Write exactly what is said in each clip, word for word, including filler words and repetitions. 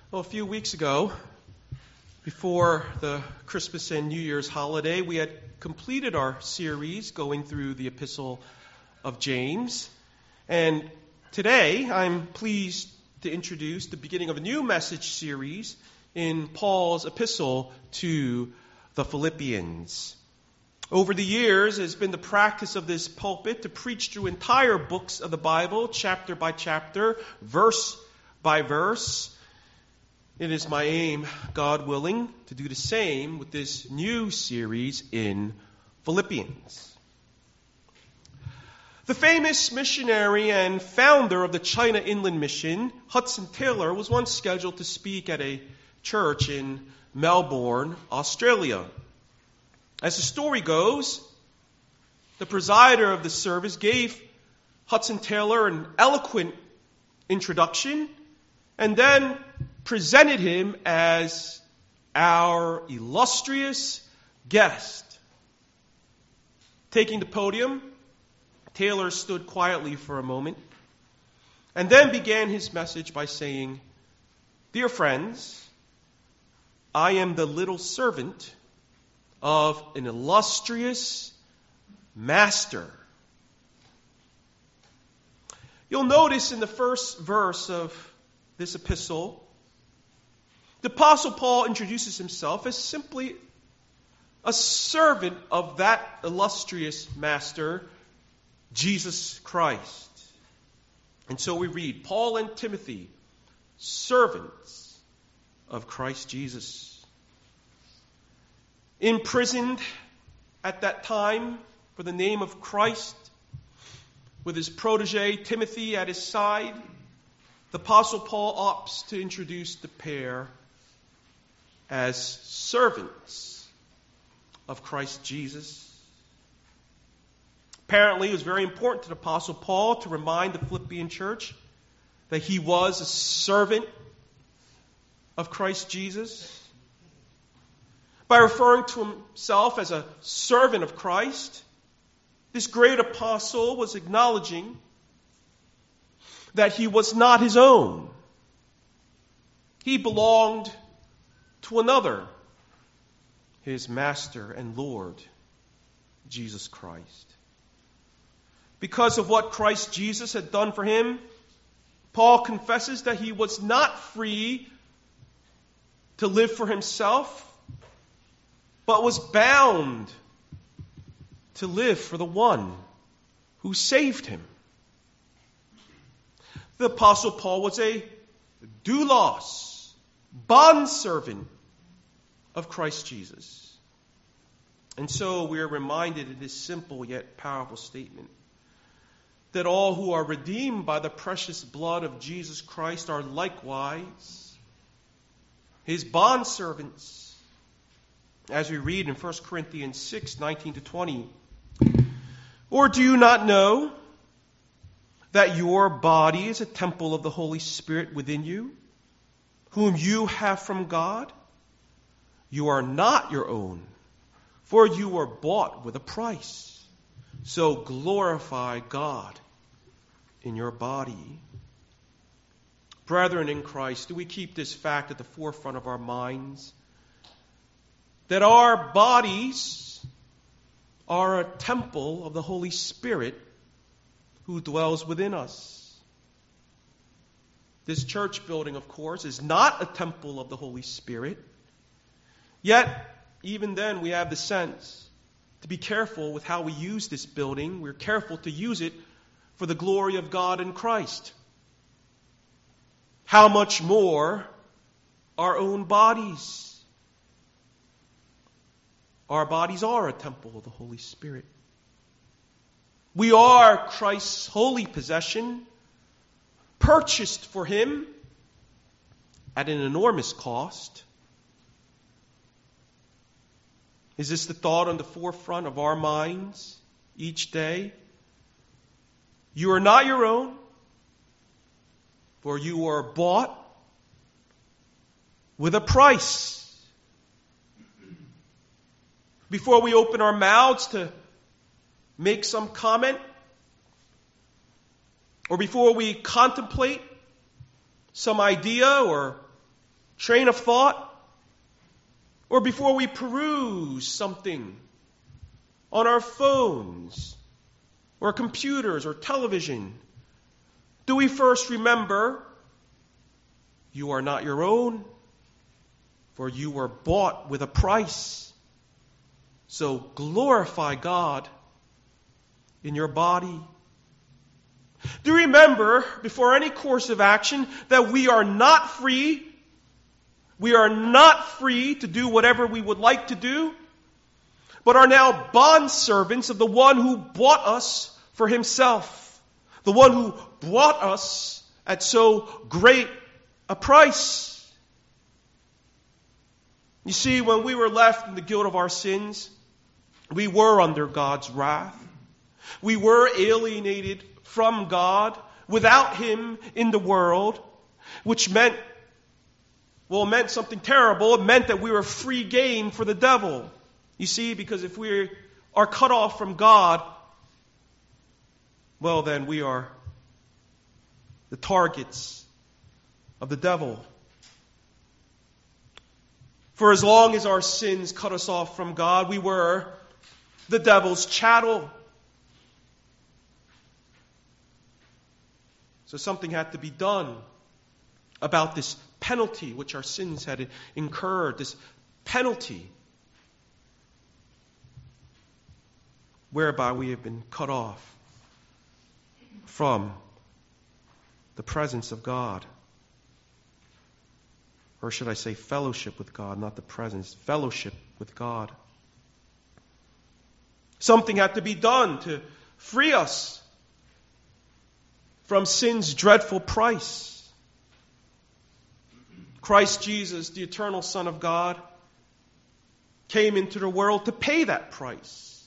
Well, a few weeks ago, before the Christmas and New Year's holiday, we had completed our series going through the Epistle of James. And today, I'm pleased to introduce the beginning of a new message series in Paul's epistle to the Philippians. Over the years, it has been the practice of this pulpit to preach through entire books of the Bible, chapter by chapter, verse by verse. It is my aim, God willing, to do the same with this new series in Philippians. The famous missionary and founder of the China Inland Mission, Hudson Taylor, was once scheduled to speak at a church in Melbourne, Australia. As the story goes, the presider of the service gave Hudson Taylor an eloquent introduction and then presented him as our illustrious guest. Taking the podium, Taylor stood quietly for a moment and then began his message by saying, "Dear friends, I am the little servant of an illustrious master." You'll notice in the first verse of this epistle, the Apostle Paul introduces himself as simply a servant of that illustrious master, Jesus Christ. And so we read, Paul and Timothy, servants of Christ Jesus. Imprisoned at that time for the name of Christ, with his protege Timothy at his side, the Apostle Paul opts to introduce the pair as servants of Christ Jesus. Apparently, it was very important to the Apostle Paul to remind the Philippian church that he was a servant of Christ Jesus. By referring to himself as a servant of Christ, this great apostle was acknowledging that he was not his own. He belonged to another, his master and Lord, Jesus Christ. Because of what Christ Jesus had done for him, Paul confesses that he was not free to live for himself, but was bound to live for the one who saved him. The Apostle Paul was a doulos, bondservant of Christ Jesus. And so we are reminded in this simple yet powerful statement that all who are redeemed by the precious blood of Jesus Christ are likewise his bondservants. As we read in First Corinthians six, nineteen to twenty. Or do you not know that your body is a temple of the Holy Spirit within you, whom you have from God? You are not your own, for you were bought with a price. So glorify God in your body. Brethren in Christ, do we keep this fact at the forefront of our minds? That our bodies are a temple of the Holy Spirit who dwells within us. This church building, of course, is not a temple of the Holy Spirit. Yet, even then, we have the sense to be careful with how we use this building. We're careful to use it for the glory of God in Christ. How much more our own bodies? Our bodies are a temple of the Holy Spirit. We are Christ's holy possession, purchased for him at an enormous cost. Is this the thought on the forefront of our minds each day? You are not your own, for you are bought with a price. Before we open our mouths to make some comment, or before we contemplate some idea or train of thought, or before we peruse something on our phones or computers or television, do we first remember you are not your own, for you were bought with a price. So glorify God in your body. Do you remember, before any course of action, that we are not free? We are not free to do whatever we would like to do, but are now bondservants of the one who bought us for himself, the one who bought us at so great a price. You see, when we were left in the guilt of our sins, we were under God's wrath. We were alienated from God, without him in the world, which meant, well, it meant something terrible. It meant that we were free game for the devil. You see, because if we are cut off from God, well, then we are the targets of the devil. For as long as our sins cut us off from God, we were the devil's chattel. So something had to be done about this penalty which our sins had incurred, this penalty whereby we have been cut off from the presence of God. Or should I say fellowship with God, not the presence, fellowship with God. Something had to be done to free us from sin's dreadful price. Christ Jesus, the eternal Son of God, came into the world to pay that price.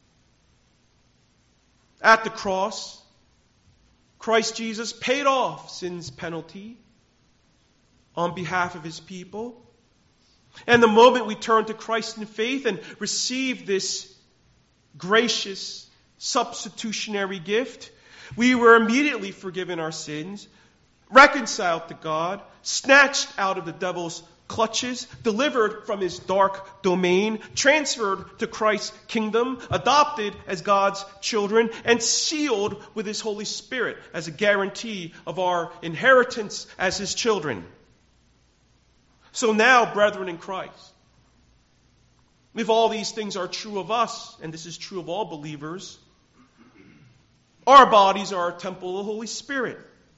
At the cross, Christ Jesus paid off sin's penalty on behalf of his people. And the moment we turn to Christ in faith and receive this gracious substitutionary gift, we were immediately forgiven our sins, reconciled to God, snatched out of the devil's clutches, delivered from his dark domain, transferred to Christ's kingdom, adopted as God's children, and sealed with his Holy Spirit as a guarantee of our inheritance as his children. So now, brethren in Christ, if all these things are true of us, and this is true of all believers, our bodies are a temple of the Holy Spirit.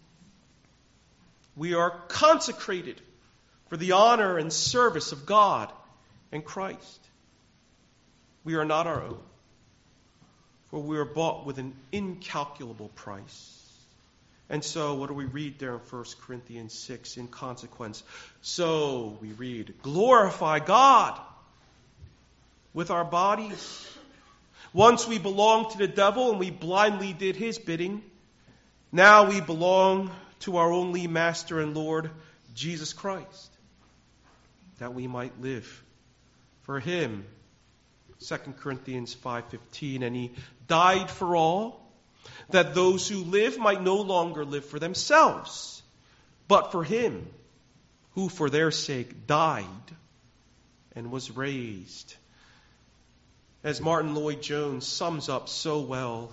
We are consecrated for the honor and service of God and Christ. We are not our own, for we are bought with an incalculable price. And so, what do we read there in First Corinthians six in consequence? So, we read, glorify God with our bodies. Once we belonged to the devil and we blindly did his bidding. Now we belong to our only Master and Lord, Jesus Christ, that we might live for him. Second Corinthians five fifteen, and he died for all, that those who live might no longer live for themselves, but for him who for their sake died and was raised. As Martin Lloyd-Jones sums up so well,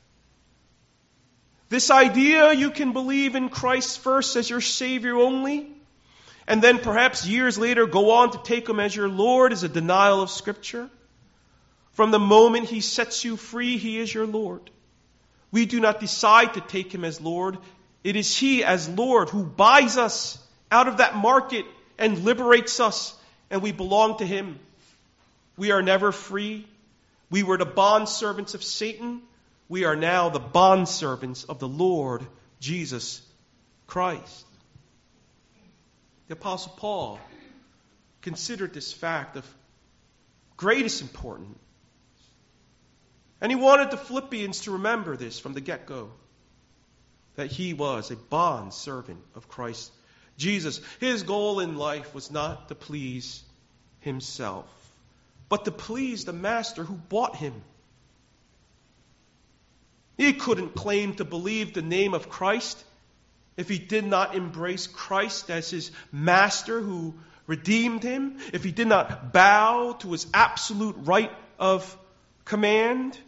this idea you can believe in Christ first as your Savior only, and then perhaps years later go on to take him as your Lord, is a denial of Scripture. From the moment he sets you free, he is your Lord. We do not decide to take him as Lord. It is he as Lord who buys us out of that market and liberates us, and we belong to him. We are never free. We were the bondservants of Satan. We are now the bondservants of the Lord Jesus Christ. The Apostle Paul considered this fact of greatest importance. And he wanted the Philippians to remember this from the get-go, that he was a bondservant of Christ Jesus. His goal in life was not to please himself, but to please the Master who bought him. He couldn't claim to believe the name of Christ if he did not embrace Christ as his master who redeemed him, if he did not bow to his absolute right of command.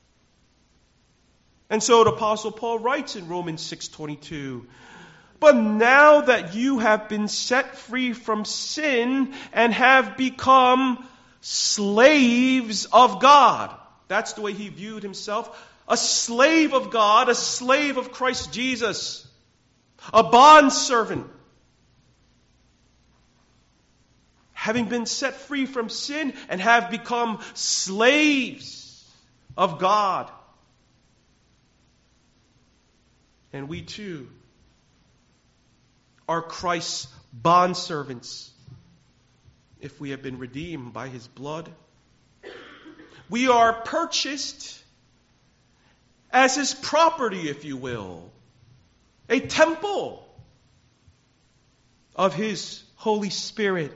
And so the Apostle Paul writes in Romans six twenty-two, but now that you have been set free from sin and have become slaves of God. That's the way he viewed himself. A slave of God, a slave of Christ Jesus. A bondservant. Having been set free from sin and have become slaves of God. And we too are Christ's bondservants if we have been redeemed by his blood. We are purchased as his property, if you will. A temple of his Holy Spirit.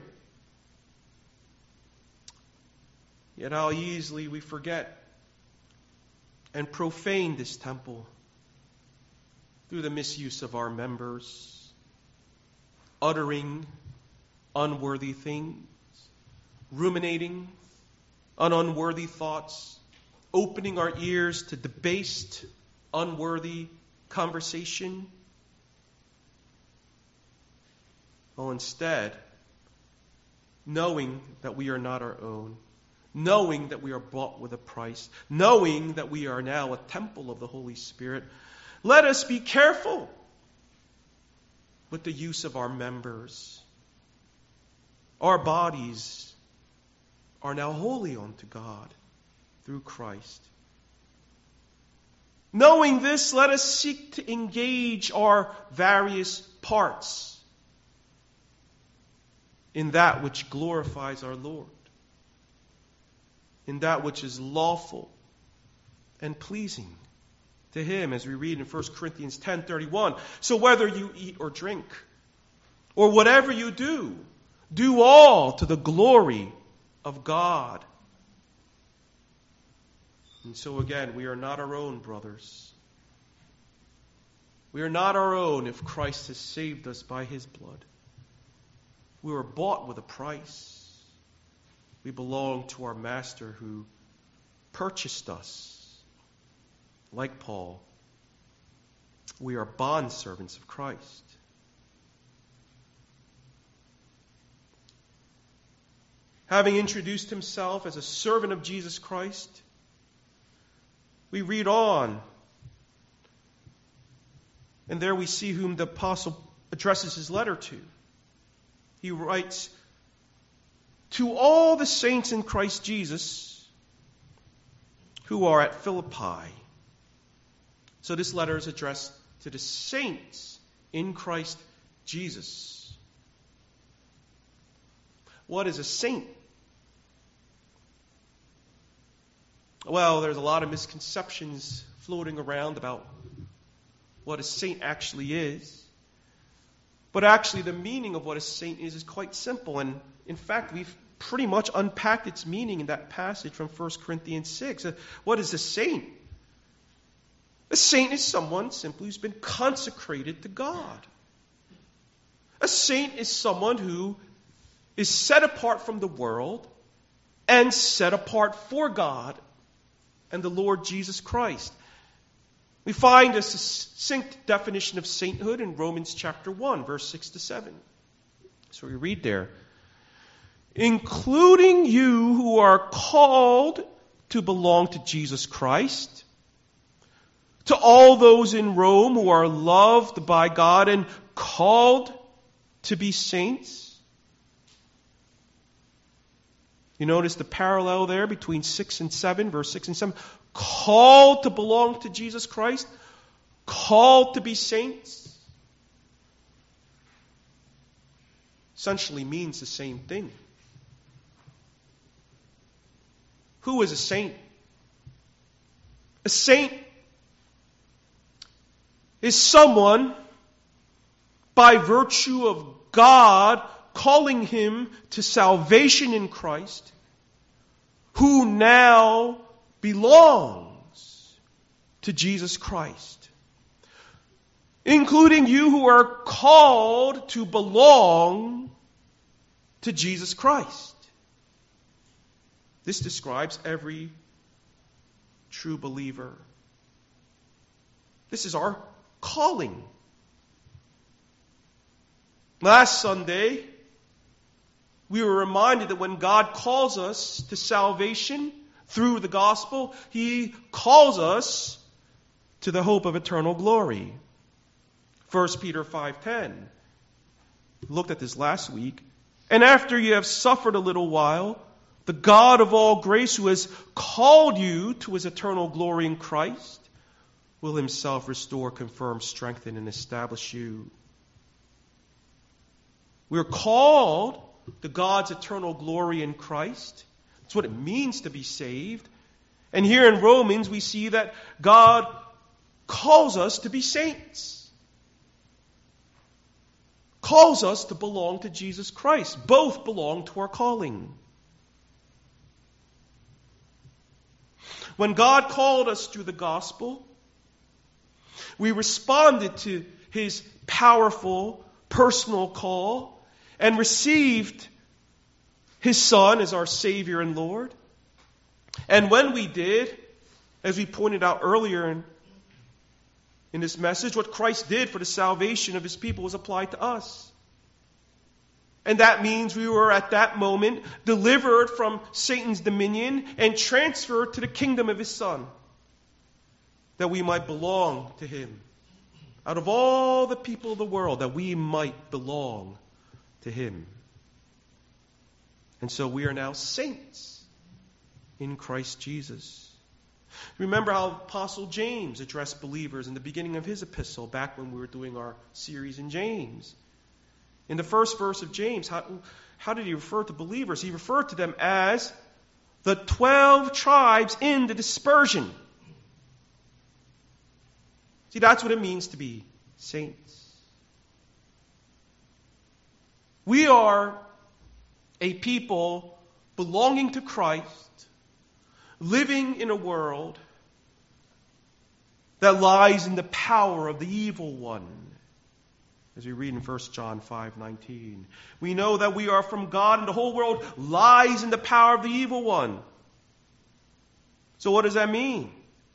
Yet how easily we forget and profane this temple through the misuse of our members, uttering unworthy things, ruminating on unworthy thoughts, opening our ears to debased, unworthy conversation. Well, instead, knowing that we are not our own, knowing that we are bought with a price, knowing that we are now a temple of the Holy Spirit, let us be careful with the use of our members. Our bodies are now holy unto God through Christ. Knowing this, let us seek to engage our various parts in that which glorifies our Lord, in that which is lawful and pleasing to him, as we read in First Corinthians ten thirty-one. So whether you eat or drink, or whatever you do, do all to the glory of God. And so again, we are not our own, brothers. We are not our own if Christ has saved us by his blood. We were bought with a price. We belong to our Master who purchased us. Like Paul, we are bondservants of Christ. Having introduced himself as a servant of Jesus Christ, we read on, and there we see whom the apostle addresses his letter to. He writes, to all the saints in Christ Jesus who are at Philippi. So this letter is addressed to the saints in Christ Jesus. What is a saint? Well, there's a lot of misconceptions floating around about what a saint actually is. But actually the meaning of what a saint is is quite simple. And in fact, we've pretty much unpacked its meaning in that passage from First Corinthians six. What is a saint? A saint is someone simply who's been consecrated to God. A saint is someone who is set apart from the world and set apart for God and the Lord Jesus Christ. We find a succinct definition of sainthood in Romans chapter one, verse six to seven. So we read there, including you who are called to belong to Jesus Christ, to all those in Rome who are loved by God and called to be saints. You notice the parallel there between six and seven, verse six and seven. Called to belong to Jesus Christ, called to be saints, essentially means the same thing. Who is a saint? A saint is someone, by virtue of God calling him to salvation in Christ, who now belongs to Jesus Christ. including you who are called to belong to Jesus Christ. This describes every true believer. This is our calling. Last Sunday, we were reminded that when God calls us to salvation through the gospel, He calls us to the hope of eternal glory. First Peter five ten. We looked at this last week. And after you have suffered a little while, the God of all grace, who has called you to His eternal glory in Christ, will Himself restore, confirm, strengthen, and establish you. We're called to God's eternal glory in Christ. That's what it means to be saved. And here in Romans, we see that God calls us to be saints. Calls us to belong to Jesus Christ. Both belong to our calling. When God called us through the gospel, we responded to His powerful, personal call and received His Son as our Savior and Lord. And when we did, as we pointed out earlier in, in this message, what Christ did for the salvation of His people was applied to us. And that means we were at that moment delivered from Satan's dominion and transferred to the kingdom of His Son, that we might belong to Him. Out of all the people of the world, that we might belong to Him. And so we are now saints in Christ Jesus. Remember how Apostle James addressed believers in the beginning of his epistle, back when we were doing our series in James. In the first verse of James, how, how did he refer to believers? He referred to them as the twelve tribes in the dispersion. See, that's what it means to be saints. We are a people belonging to Christ, living in a world that lies in the power of the evil one. As we read in First John five nineteen. We know that we are from God and the whole world lies in the power of the evil one. So what does that mean?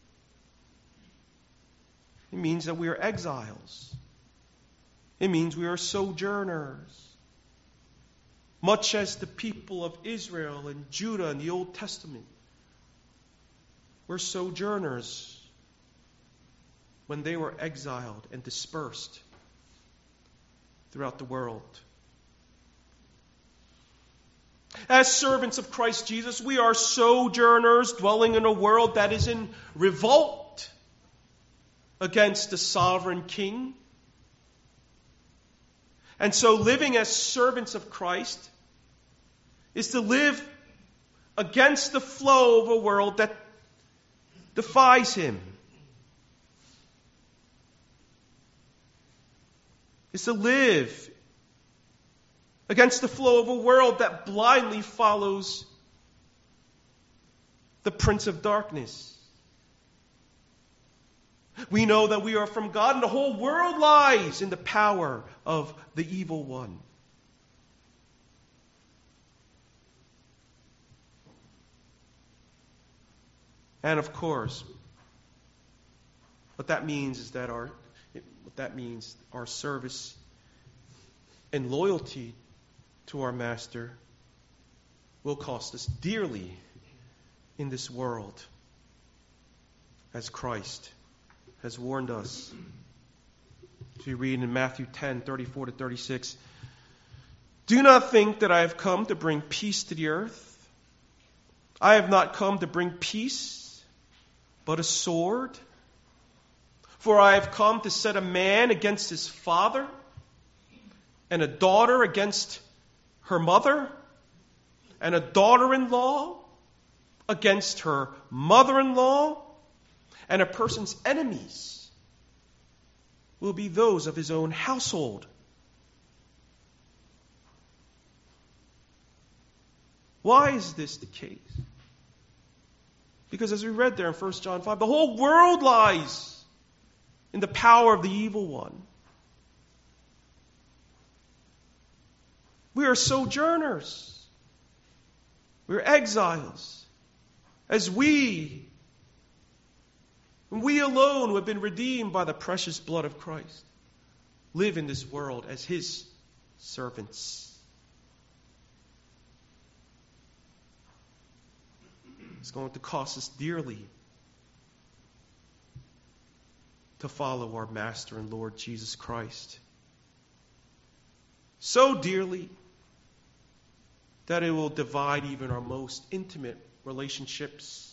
It means that we are exiles. It means we are sojourners. Much as the people of Israel and Judah in the Old Testament were sojourners when they were exiled and dispersed throughout the world. As servants of Christ Jesus, we are sojourners dwelling in a world that is in revolt against the sovereign King. And so living as servants of Christ is to live against the flow of a world that defies Him. Is to live against the flow of a world that blindly follows the prince of darkness. We know that we are from God and the whole world lies in the power of the evil one. And of course, what that means is that our what that means our service and loyalty to our Master will cost us dearly in this world, as Christ has warned us. As we read in Matthew ten, thirty-four to thirty-six, do not think that I have come to bring peace to the earth. I have not come to bring peace, but a sword. For I have come to set a man against his father, and a daughter against her mother, and a daughter-in-law against her mother-in-law, and a person's enemies will be those of his own household. Why is this the case? Because as we read there in First John five, the whole world lies in the power of the evil one. We are sojourners. We're exiles. As we, we alone who have been redeemed by the precious blood of Christ, live in this world as His servants. It's going to cost us dearly to follow our Master and Lord Jesus Christ. So dearly that it will divide even our most intimate relationships.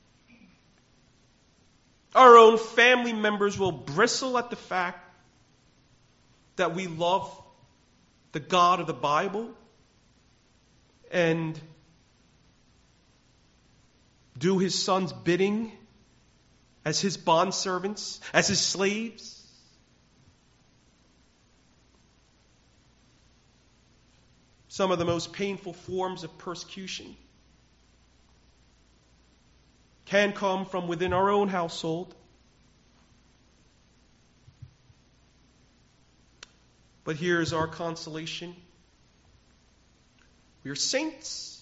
Our own family members will bristle at the fact that we love the God of the Bible and do His Son's bidding as His bondservants, as His slaves. Some of the most painful forms of persecution can come from within our own household. But here's our consolation. We are saints.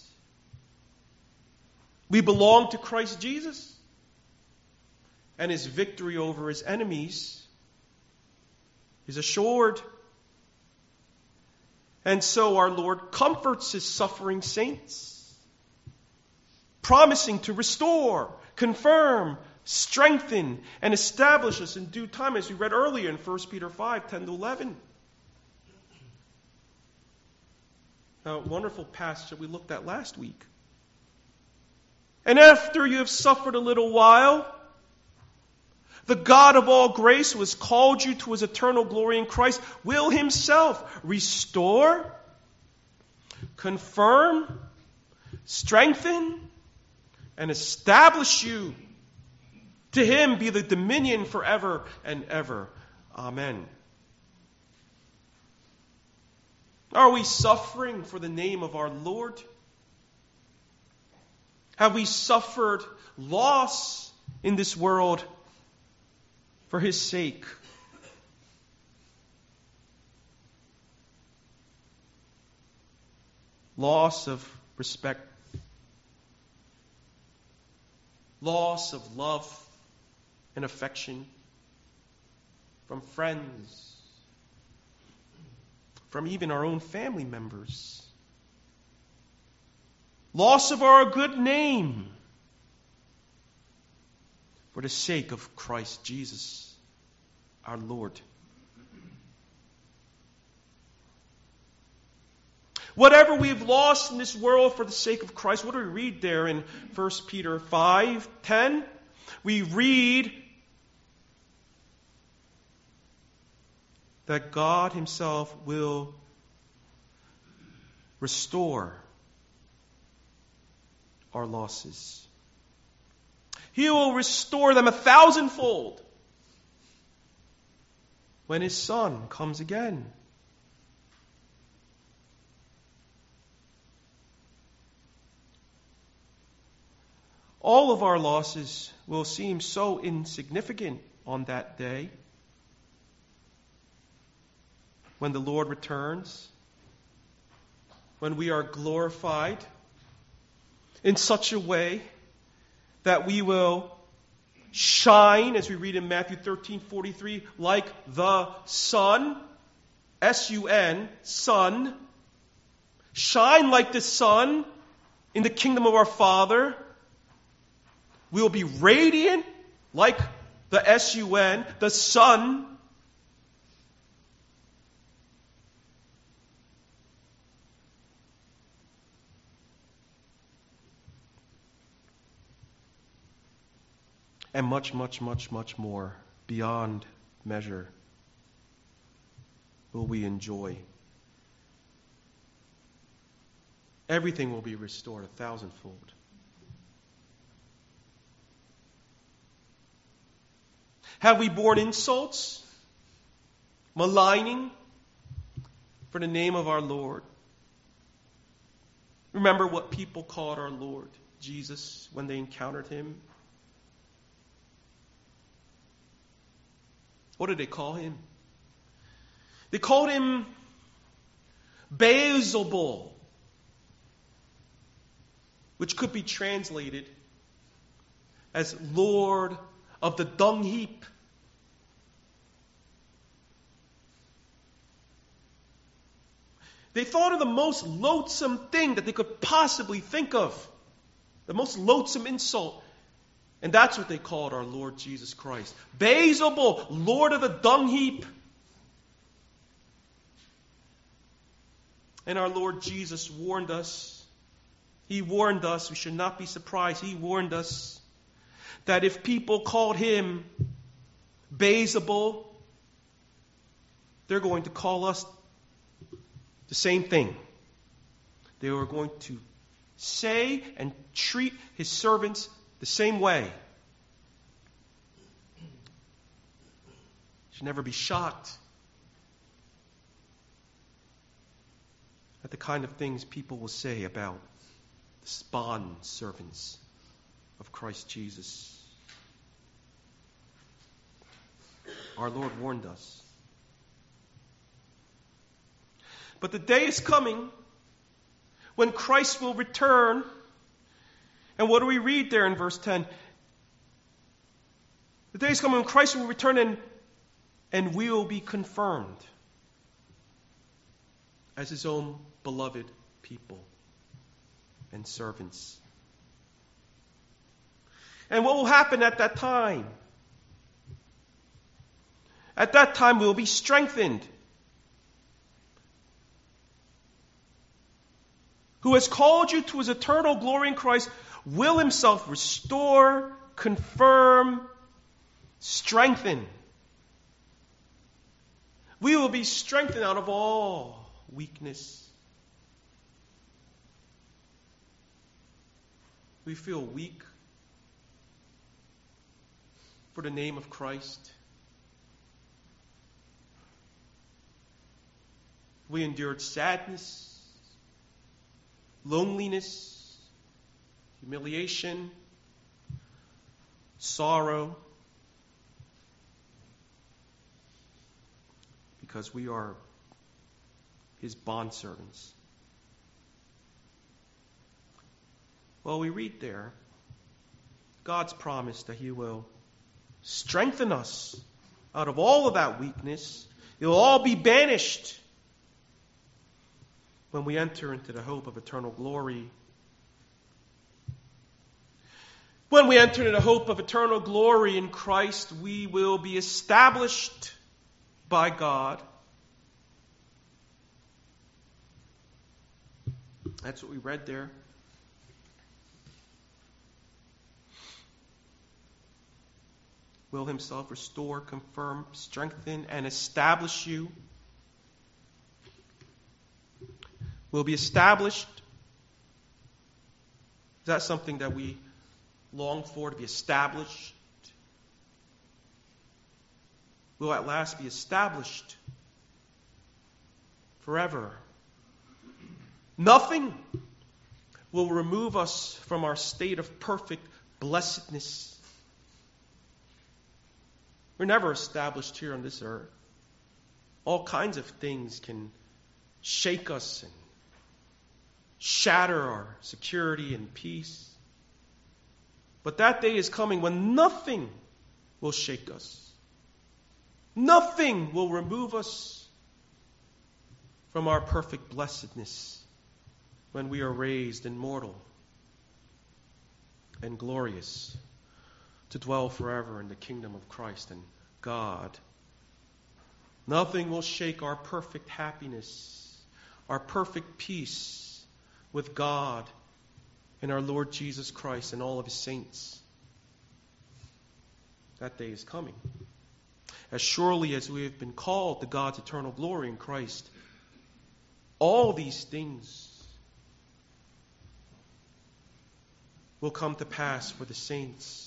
We belong to Christ Jesus. And His victory over His enemies is assured. And so our Lord comforts His suffering saints, promising to restore, confirm, strengthen, and establish us in due time, as we read earlier in First Peter five, ten to eleven. A wonderful passage that we looked at last week. And after you have suffered a little while, the God of all grace, who has called you to His eternal glory in Christ, will Himself restore, confirm, strengthen, and establish you. To Him be the dominion forever and ever. Amen. Are we suffering for the name of our Lord? Have we suffered loss in this world for His sake? Loss of respect. Loss of love and affection from friends, from even our own family members. Loss of our good name for the sake of Christ Jesus, our Lord. Whatever we've lost in this world for the sake of Christ, what do we read there in First Peter five ten? We read that God Himself will restore our losses. He will restore them a thousandfold when His Son comes again. All of our losses will seem so insignificant on that day when the Lord returns, when we are glorified in such a way that we will shine, as we read in Matthew thirteen forty-three, like the sun, S U N, sun. Shine like the sun in the kingdom of our Father. We will be radiant like the S U N, the sun. And much, much, much, much more beyond measure will we enjoy. Everything will be restored a thousandfold. Have we borne insults, maligning for the name of our Lord? Remember what people called our Lord Jesus when they encountered Him? What did they call him? They called him Beelzebul, which could be translated as Lord of the dung heap. They thought of the most loathsome thing that they could possibly think of, the most loathsome insult. And that's what they called our Lord Jesus Christ. Beelzebul, Lord of the dung heap. And our Lord Jesus warned us. He warned us, we should not be surprised, he warned us that if people called him Beelzebul, they're going to call us the same thing. They were going to say and treat his servants the same way. Should never be shocked at the kind of things people will say about the bond servants of Christ Jesus. Our Lord warned us. But the day is coming when Christ will return. And what do we read there in verse ten? The day is coming when Christ will return and, and we will be confirmed as his own beloved people and servants. And what will happen at that time? At that time we will be strengthened. Who has called you to his eternal glory in Christ will himself restore, confirm, strengthen. We will be strengthened out of all weakness. We feel weak for the name of Christ. We endured sadness, loneliness, humiliation, sorrow, because we are his bondservants. Well, we read there God's promise that he will strengthen us out of all of that weakness. It will all be banished when we enter into the hope of eternal glory. When we enter into the hope of eternal glory in Christ, we will be established by God. That's what we read there. Will himself restore, confirm, strengthen, and establish you. Will be established. Is that something that we long for, to be established? Will at last be established forever. Nothing will remove us from our state of perfect blessedness. We're never established here on this earth. All kinds of things can shake us and shatter our security and peace. But that day is coming when nothing will shake us. Nothing will remove us from our perfect blessedness when we are raised immortal and glorious to dwell forever in the kingdom of Christ and God. Nothing will shake our perfect happiness, our perfect peace with God and our Lord Jesus Christ and all of his saints. That day is coming. As surely as we have been called to God's eternal glory in Christ, all these things will come to pass for the saints.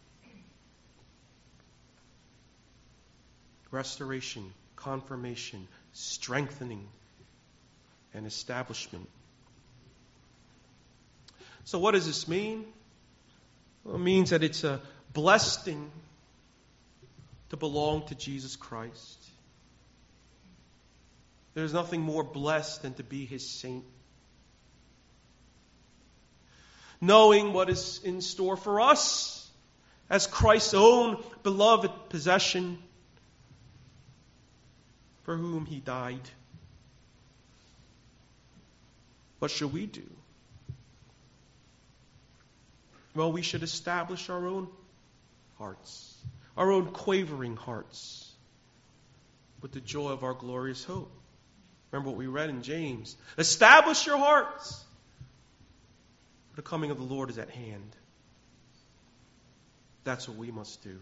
Restoration, confirmation, strengthening, and establishment. So what does this mean? Well, it means that it's a blessing to belong to Jesus Christ. There's nothing more blessed than to be His saint. Knowing what is in store for us as Christ's own beloved possession, for whom He died. What should we do? Well, we should establish our own hearts, our own quavering hearts, with the joy of our glorious hope. Remember what we read in James. Establish your hearts, for the coming of the Lord is at hand. That's what we must do.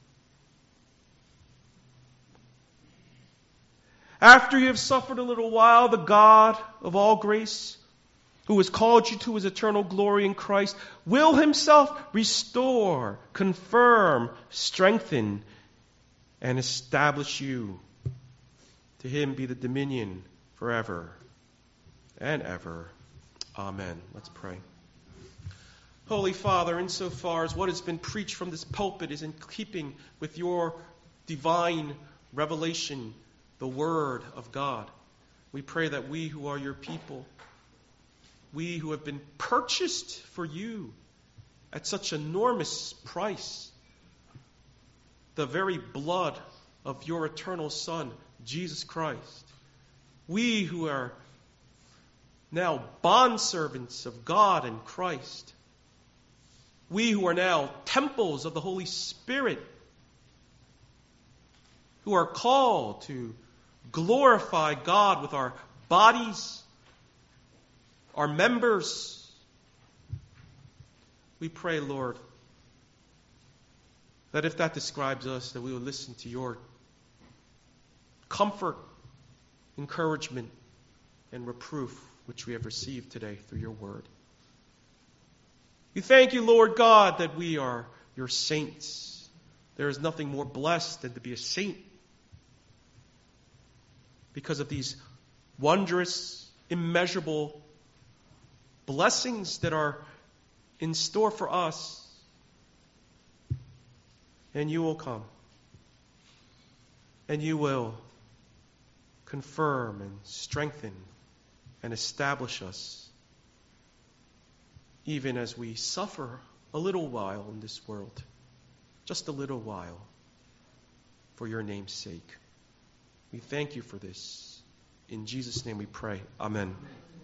After you have suffered a little while, the God of all grace, who has called you to His eternal glory in Christ, will Himself restore, confirm, strengthen, and establish you. To Him be the dominion forever and ever. Amen. Let's pray. Holy Father, insofar as what has been preached from this pulpit is in keeping with your divine revelation, the Word of God, we pray that we who are your people, we who have been purchased for you at such enormous price, the very blood of your eternal Son, Jesus Christ, we who are now bondservants of God and Christ, we who are now temples of the Holy Spirit, who are called to glorify God with our bodies, our members, we pray, Lord, that if that describes us, that we will listen to your comfort, encouragement, and reproof which we have received today through your word. We thank you, Lord God, that we are your saints. There is nothing more blessed than to be a saint because of these wondrous, immeasurable blessings that are in store for us. And you will come. And you will confirm and strengthen and establish us, even as we suffer a little while in this world, just a little while, for your name's sake. We thank you for this. In Jesus' name we pray. Amen.